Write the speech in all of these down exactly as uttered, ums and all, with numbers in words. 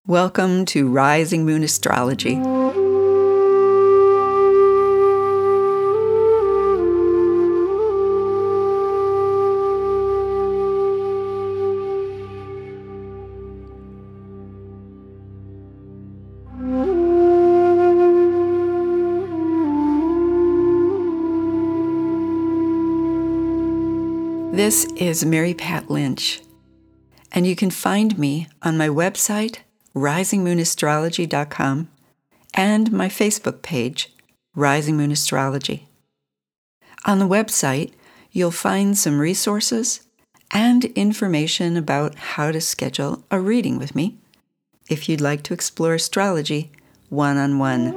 Welcome to Rising Moon Astrology. This is Mary Pat Lynch, and you can find me on my website, rising moon astrology dot com, and my Facebook page, Rising Moon Astrology. On the website, you'll find some resources and information about how to schedule a reading with me if you'd like to explore astrology one-on-one.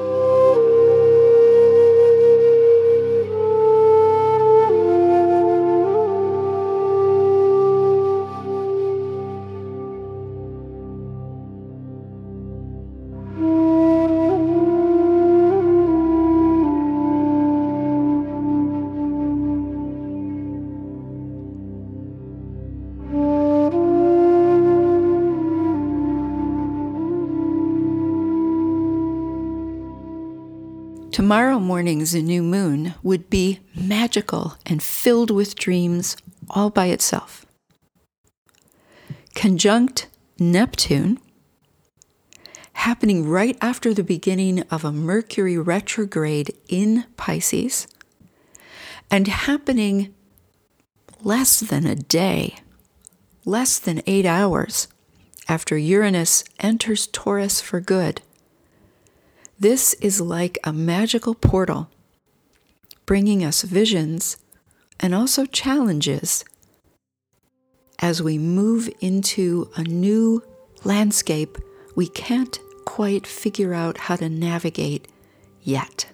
Tomorrow morning's new moon would be magical and filled with dreams all by itself. Conjunct Neptune, happening right after the beginning of a Mercury retrograde in Pisces, and happening less than a day, less than eight hours after Uranus enters Taurus for good. This is like a magical portal, bringing us visions and also challenges as we move into a new landscape we can't quite figure out how to navigate yet.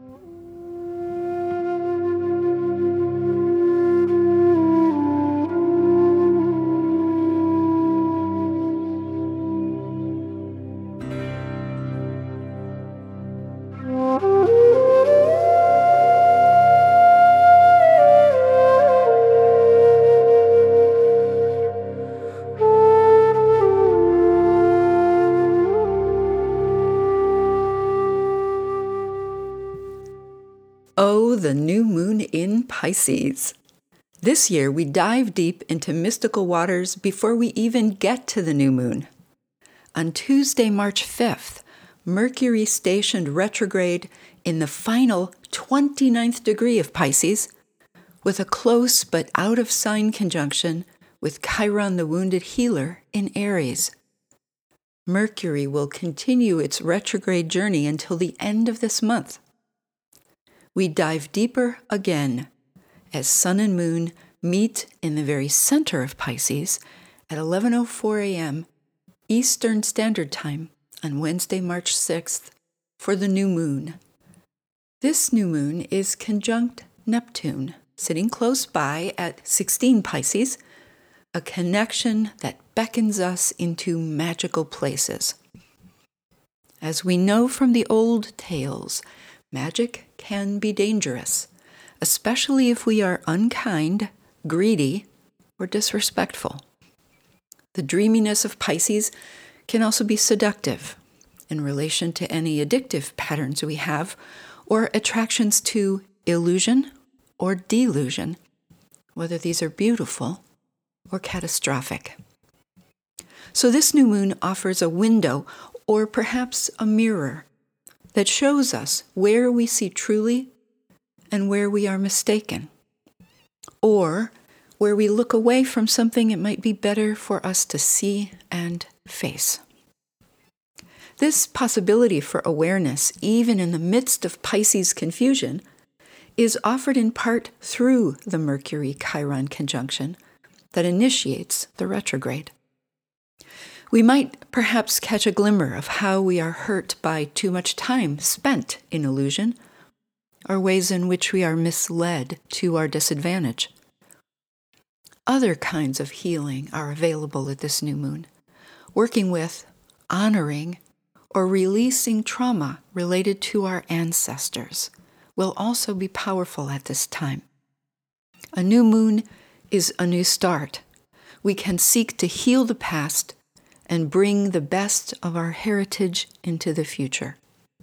Oh, the new moon in Pisces. This year, we dive deep into mystical waters before we even get to the new moon. On Tuesday, March fifth, Mercury stationed retrograde in the final twenty-ninth degree of Pisces, with a close but out-of-sign conjunction with Chiron the wounded healer in Aries. Mercury will continue its retrograde journey until the end of this month. We dive deeper again as Sun and Moon meet in the very center of Pisces at eleven oh four a.m. Eastern Standard Time on Wednesday, March sixth for the new moon. This new moon is conjunct Neptune, sitting close by at sixteen Pisces, a connection that beckons us into magical places. As we know from the old tales, magic can be dangerous, especially if we are unkind, greedy, or disrespectful. The dreaminess of Pisces can also be seductive in relation to any addictive patterns we have or attractions to illusion or delusion, whether these are beautiful or catastrophic. So this new moon offers a window or perhaps a mirror that shows us where we see truly and where we are mistaken, or where we look away from something it might be better for us to see and face. This possibility for awareness, even in the midst of Pisces confusion, is offered in part through the Mercury-Chiron conjunction that initiates the retrograde. We might perhaps catch a glimmer of how we are hurt by too much time spent in illusion, or ways in which we are misled to our disadvantage. Other kinds of healing are available at this new moon. Working with, honoring, or releasing trauma related to our ancestors will also be powerful at this time. A new moon is a new start. We can seek to heal the past and bring the best of our heritage into the future.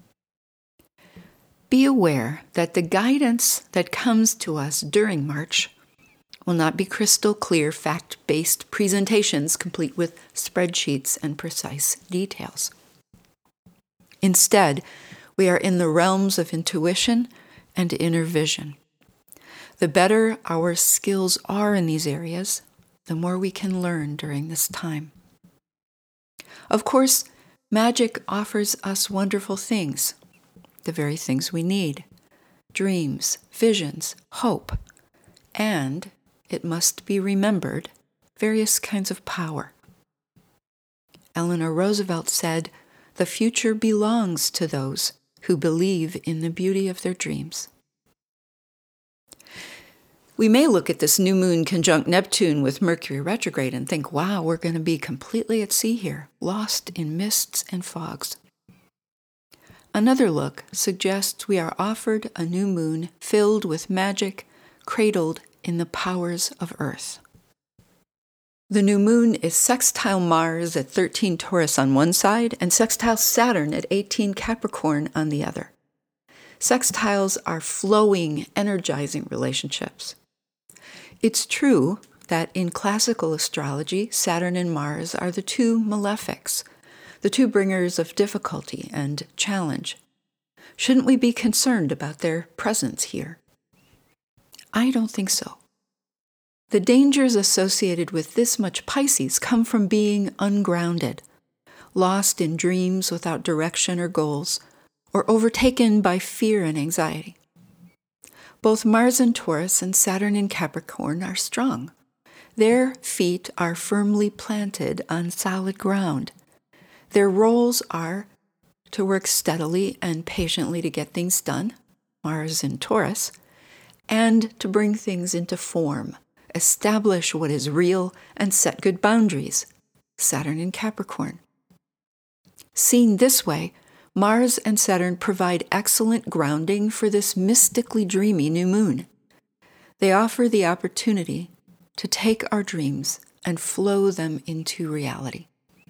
Be aware that the guidance that comes to us during March will not be crystal clear, fact-based presentations complete with spreadsheets and precise details. Instead, we are in the realms of intuition and inner vision. The better our skills are in these areas, the more we can learn during this time. Of course, magic offers us wonderful things, the very things we need: dreams, visions, hope, and, it must be remembered, various kinds of power. Eleanor Roosevelt said, "The future belongs to those who believe in the beauty of their dreams." We may look at this new moon conjunct Neptune with Mercury retrograde and think, wow, we're going to be completely at sea here, lost in mists and fogs. Another look suggests we are offered a new moon filled with magic, cradled in the powers of Earth. The new moon is sextile Mars at thirteen Taurus on one side and sextile Saturn at eighteen Capricorn on the other. Sextiles are flowing, energizing relationships. It's true that in classical astrology, Saturn and Mars are the two malefics, the two bringers of difficulty and challenge. Shouldn't we be concerned about their presence here? I don't think so. The dangers associated with this much Pisces come from being ungrounded, lost in dreams without direction or goals, or overtaken by fear and anxiety. Both Mars in Taurus and Saturn in Capricorn are strong. Their feet are firmly planted on solid ground. Their roles are to work steadily and patiently to get things done, Mars in Taurus, and to bring things into form, establish what is real, and set good boundaries, Saturn in Capricorn. Seen this way, Mars and Saturn provide excellent grounding for this mystically dreamy new moon. They offer the opportunity to take our dreams and flow them into reality.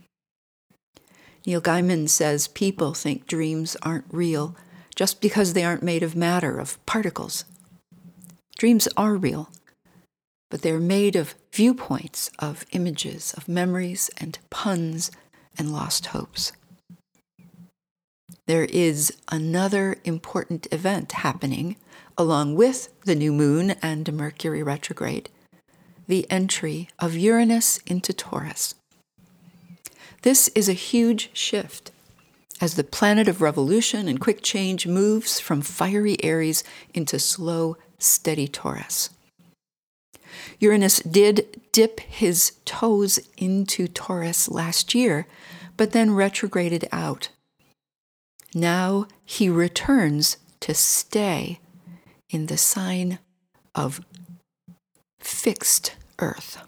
Neil Gaiman says people think dreams aren't real just because they aren't made of matter, of particles. Dreams are real, but they're made of viewpoints, of images, of memories and puns and lost hopes. There is another important event happening along with the new moon and Mercury retrograde, the entry of Uranus into Taurus. This is a huge shift as the planet of revolution and quick change moves from fiery Aries into slow, steady Taurus. Uranus did dip his toes into Taurus last year, but then retrograded out. Now he returns to stay in the sign of fixed Earth.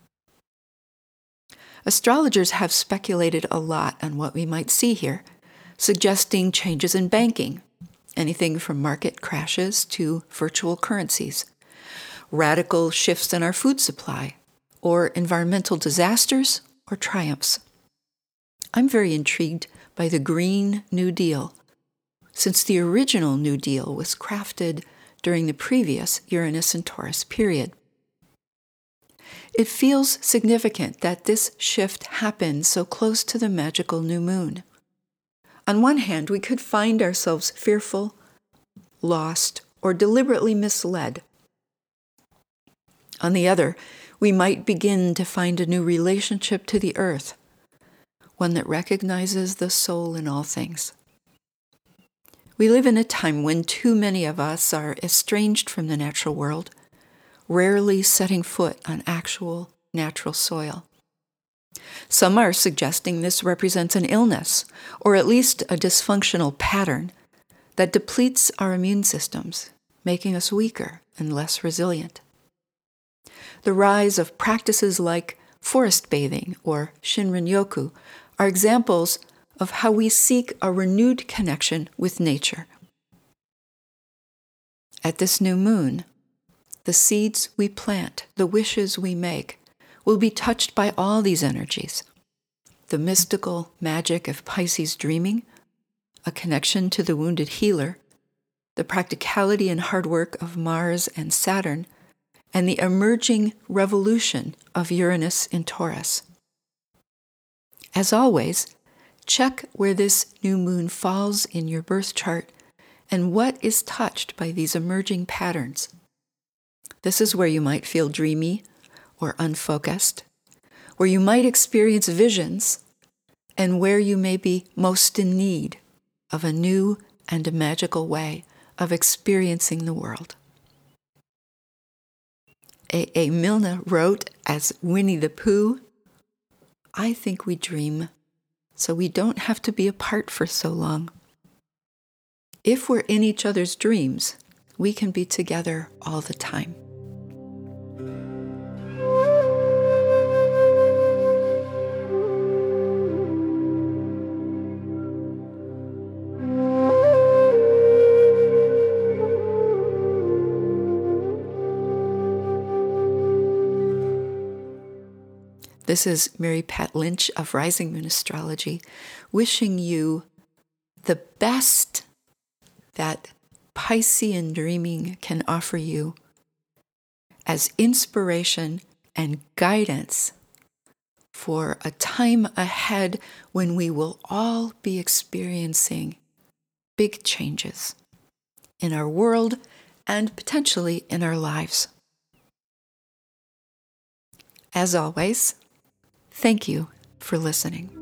Astrologers have speculated a lot on what we might see here, suggesting changes in banking, anything from market crashes to virtual currencies, radical shifts in our food supply, or environmental disasters or triumphs. I'm very intrigued by the Green New Deal, since the original New Deal was crafted during the previous Uranus and Taurus period. It feels significant that this shift happened so close to the magical new moon. On one hand, we could find ourselves fearful, lost, or deliberately misled. On the other, we might begin to find a new relationship to the earth, one that recognizes the soul in all things. We live in a time when too many of us are estranged from the natural world, rarely setting foot on actual natural soil. Some are suggesting this represents an illness, or at least a dysfunctional pattern that depletes our immune systems, making us weaker and less resilient. The rise of practices like forest bathing or Shinrin-yoku are examples of how we seek a renewed connection with nature. At this new moon, the seeds we plant, the wishes we make, will be touched by all these energies. the mystical magic of Pisces dreaming, a connection to the wounded healer, the practicality and hard work of Mars and Saturn, and the emerging revolution of Uranus in Taurus. As always, check where this new moon falls in your birth chart and what is touched by these emerging patterns. This is where you might feel dreamy or unfocused, where you might experience visions, and where you may be most in need of a new and a magical way of experiencing the world. A. A. Milne wrote as Winnie the Pooh, "I think we dream, so we don't have to be apart for so long. If we're in each other's dreams, we can be together all the time." This is Mary Pat Lynch of Rising Moon Astrology, wishing you the best that Piscean dreaming can offer you as inspiration and guidance for a time ahead when we will all be experiencing big changes in our world and potentially in our lives. As always, thank you for listening.